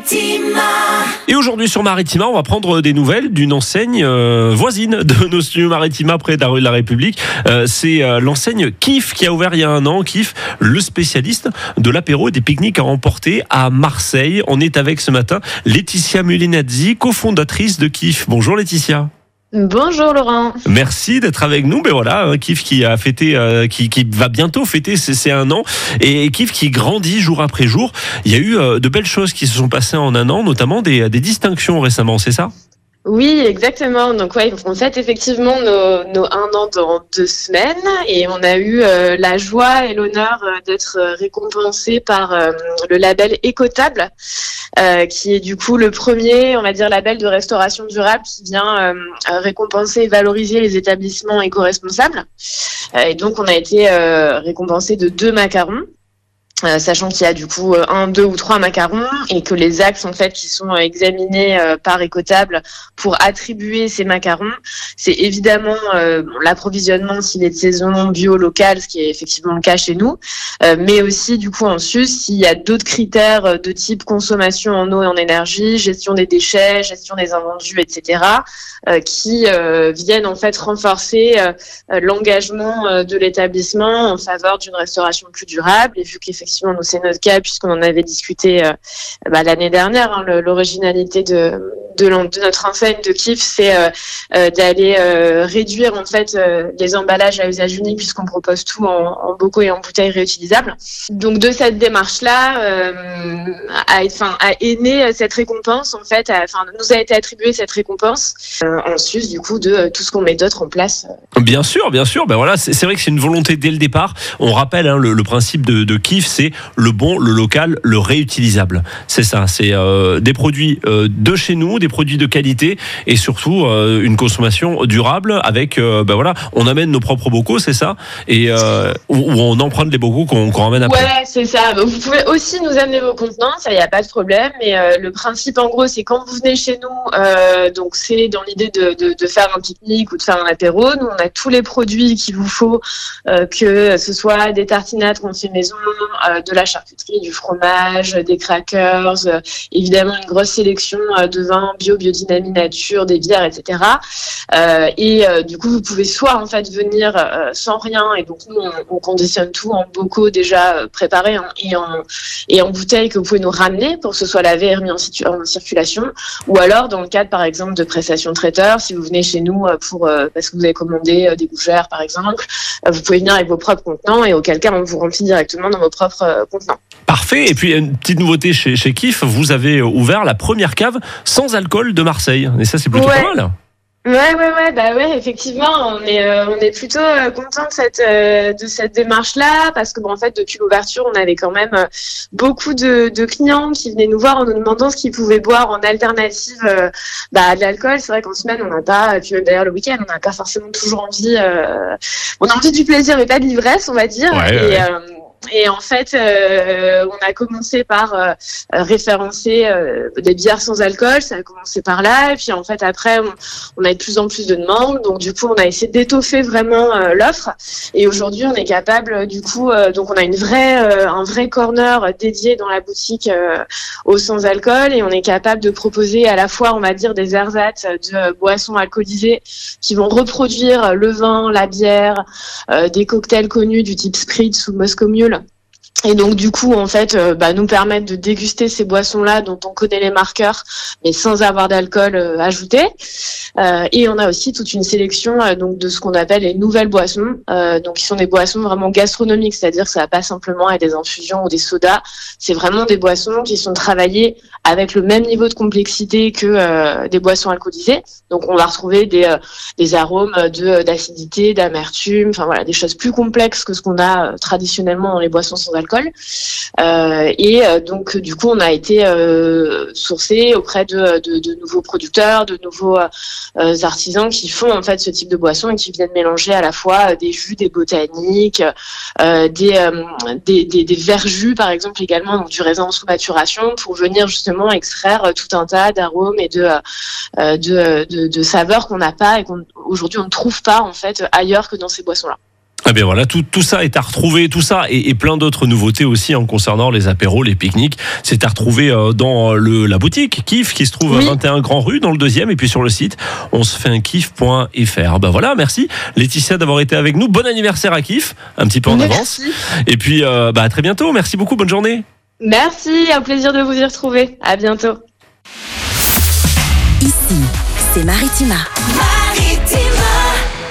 Maritima. Et aujourd'hui sur Maritima, on va prendre des nouvelles d'une enseigne voisine de nos studios Maritima près de la rue de la République. C'est l'enseigne Kif qui a ouvert il y a un an. Kif, le spécialiste de l'apéro et des pique-niques à emporter à Marseille. On est avec ce matin Laetitia Mulinazzi, cofondatrice de Kif. Bonjour Laetitia. Bonjour Laurent. Merci d'être avec nous. Ben voilà, Kif qui a fêté, qui va bientôt fêter ses un an, et Kif qui grandit jour après jour. Il y a eu de belles choses qui se sont passées en un an, notamment des distinctions récemment, c'est ça ? Oui, exactement. Donc ouais, on fête effectivement nos 1 an dans 2 semaines et on a eu la joie et l'honneur d'être récompensé par le label Écotable, qui est du coup le premier, on va dire, label de restauration durable qui vient récompenser et valoriser les établissements éco-responsables. Et donc on a été récompensé de 2 macarons. Sachant qu'il y a du coup 1, 2 ou 3 macarons et que les axes en fait qui sont examinés par Écotable pour attribuer ces macarons, c'est évidemment l'approvisionnement s'il est de saison, bio, local, ce qui est effectivement le cas chez nous, mais aussi du coup en sus s'il y a d'autres critères de type consommation en eau et en énergie, gestion des déchets, gestion des invendus, etc., qui viennent en fait renforcer l'engagement de l'établissement en faveur d'une restauration plus durable. Et vu qu'effectivement nous c'est notre cas puisqu'on en avait discuté l'année dernière, l'originalité de notre enseigne de Kif, c'est d'aller réduire en fait les emballages à usage unique puisqu'on propose tout en bocaux et en bouteilles réutilisables. Donc de cette démarche-là est née cette récompense en fait, nous a été attribuée cette récompense en sus du coup de tout ce qu'on met d'autre en place. Bien sûr. Ben voilà, c'est vrai que c'est une volonté dès le départ. On rappelle le principe de Kif, c'est le bon, le local, le réutilisable. C'est ça, c'est des produits de chez nous, des produits de qualité et surtout une consommation durable avec, on amène nos propres bocaux, c'est ça, et où on emprunte les bocaux qu'on ramène après. Ouais, c'est ça. Vous pouvez aussi nous amener vos contenants, ça y a pas de problème. Mais le principe en gros, c'est quand vous venez chez nous, donc c'est dans l'idée de faire un pique-nique ou de faire un apéro. Nous, on a tous les produits qu'il vous faut, que ce soit des tartinades qu'on fait maison, de la charcuterie, du fromage, des crackers, évidemment une grosse sélection de vins bio, biodynamie nature, des bières, etc. Du coup, vous pouvez soit en fait venir sans rien, et donc nous on conditionne tout en bocaux déjà préparés et en bouteilles que vous pouvez nous ramener pour que ce soit lavé et remis en circulation, ou alors dans le cadre par exemple de prestations traiteurs, si vous venez chez nous parce que vous avez commandé des gougères par exemple, vous pouvez venir avec vos propres contenants et auquel cas on vous remplit directement dans vos propres contenants. Parfait. Et puis une petite nouveauté chez Kif, vous avez ouvert la première cave sans alcool de Marseille. Et ça c'est plutôt pas mal. Ouais, effectivement, on est plutôt content de cette démarche-là parce que en fait depuis l'ouverture, on avait quand même beaucoup de clients qui venaient nous voir en nous demandant ce qu'ils pouvaient boire en alternative à de l'alcool. C'est vrai qu'en semaine, on n'a pas, puis même d'ailleurs le week-end, on n'a pas forcément toujours envie. On a envie du plaisir, mais pas de l'ivresse, on va dire. Et en fait, on a commencé par référencer des bières sans alcool. Ça a commencé par là. Et puis en fait, après, on a de plus en plus de demandes. Donc du coup, on a essayé d'étoffer vraiment l'offre. Et aujourd'hui, on est capable, du coup, donc on a un vrai corner dédié dans la boutique au sans alcool. Et on est capable de proposer à la fois, on va dire, des ersatz de boissons alcoolisées qui vont reproduire le vin, la bière, des cocktails connus du type Spritz ou Moscow Mule. Et donc du coup en fait nous permettre de déguster ces boissons-là dont on connaît les marqueurs mais sans avoir d'alcool ajouté. Et on a aussi toute une sélection donc de ce qu'on appelle les nouvelles boissons, donc qui sont des boissons vraiment gastronomiques, c'est-à-dire que ça va pas simplement être des infusions ou des sodas, c'est vraiment des boissons qui sont travaillées avec le même niveau de complexité que des boissons alcoolisées. Donc on va retrouver des arômes d'acidité, d'amertume, enfin voilà, des choses plus complexes que ce qu'on a traditionnellement dans les boissons sans alcool. Donc du coup on a été sourcé auprès de nouveaux producteurs, de nouveaux artisans qui font en fait ce type de boissons et qui viennent mélanger à la fois des jus, des botaniques, des verjus par exemple également, donc du raisin sous maturation, pour venir justement extraire tout un tas d'arômes et de saveurs qu'on n'a pas et qu'aujourd'hui on ne trouve pas en fait ailleurs que dans ces boissons-là. Ah bien voilà, tout ça est à retrouver, tout ça et plein d'autres nouveautés aussi concernant les apéros, les pique-niques. C'est à retrouver dans la boutique Kif qui se trouve à 21 Grand Rue dans le 2e et puis sur le site on se fait un kiff.fr. Ben voilà, merci Laetitia d'avoir été avec nous. Bon anniversaire à Kif, un petit peu en avance. Et puis à très bientôt. Merci beaucoup, bonne journée. Merci, un plaisir de vous y retrouver. À bientôt. Ici, c'est Maritima.